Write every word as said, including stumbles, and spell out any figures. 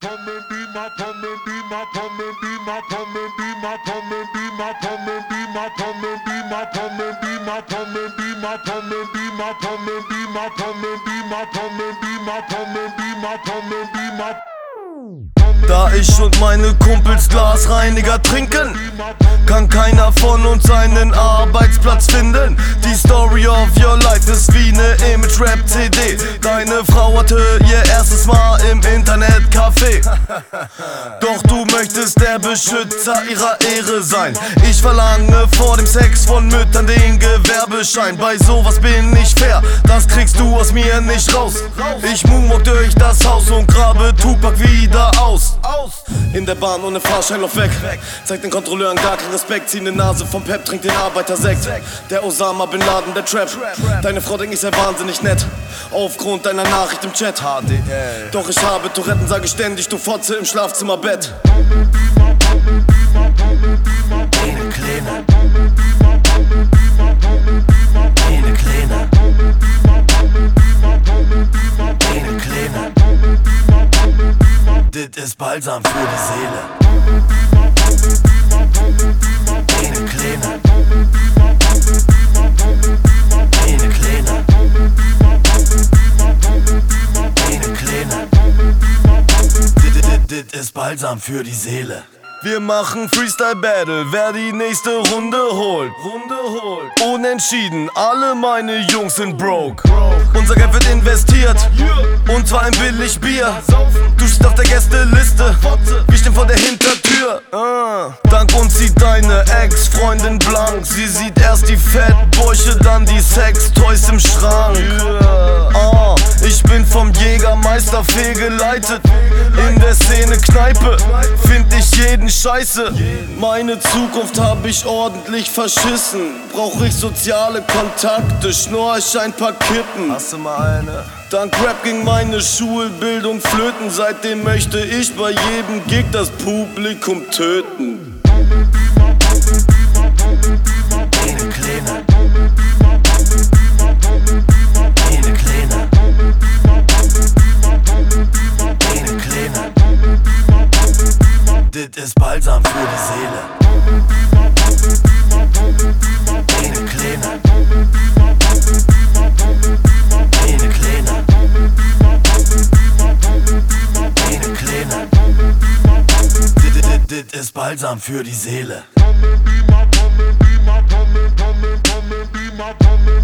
Da ich und meine Kumpels Glasreiniger trinken, kann keiner von uns einen Arbeitsplatz finden. Die Story of your life ist wie ne Image-Rap-C D. Deine Frau hatte ihr erstes Mal im Internetcafé. Doch du möchtest der Beschützer ihrer Ehre sein. Ich verlange vor dem Sex von Müttern den Gewerbeschein. Bei sowas bin ich fair, das kriegst du aus mir nicht raus. Ich moonwalk durch das Haus und grabe Tupac wieder aus. In der Bahn ohne Fahrschein lauf weg. Zeig den Kontrolleuren gar keinen Respekt. Zieh ne Nase vom Pep, trink den Arbeitersekt. Der Osama Bin Laden, der Trap. Deine Frau denkt, ich sei wahnsinnig nett aufgrund deiner Nachricht im Chat. Doch ich habe Touretten, sage ständig, du Fotze im Schlafzimmerbett. Eine Kleine, eine Kleine, eine Kleine. Dit ist Balsam für die Seele. Eine Kleine, eine Kleine, eine Kleine. Dit, dit, dit ist Balsam für die Seele. Wir machen Freestyle Battle, wer die nächste Runde holt. Runde holt. Unentschieden, alle meine Jungs sind broke. Unser Geld wird investiert, und zwar in billig Bier. Du stehst auf der Gästeliste, wir stehen vor der Hintertür. uh. Dank uns sieht deine Ex-Freundin blank. Sie sieht erst die Fettbäuche, dann die Sextoys im Schrank. uh. Ich bin vom Jägermeister fehlgeleitet. In der Szene Kneipe find ich jeden Scheiße. Meine Zukunft hab ich ordentlich verschissen. Brauch ich soziale Kontakte, schnorch ein paar Kippen. Hast du mal eine? Dank Rap ging meine Schulbildung flöten. Seitdem möchte ich bei jedem Gig das Publikum töten. Eine Kleine, eine Kleine, eine Kleine. Dit ist Balsam für die Seele. Eine Kleine, eine Kleine, eine Kleine. Dit, dit, dit ist Balsam für die Seele.